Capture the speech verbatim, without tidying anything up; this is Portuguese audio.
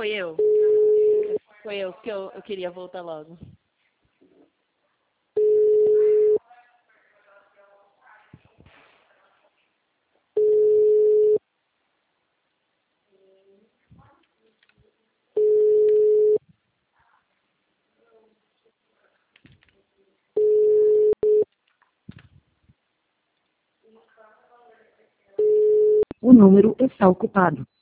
foi eu. Foi eu, que eu, eu queria voltar logo. O número está ocupado.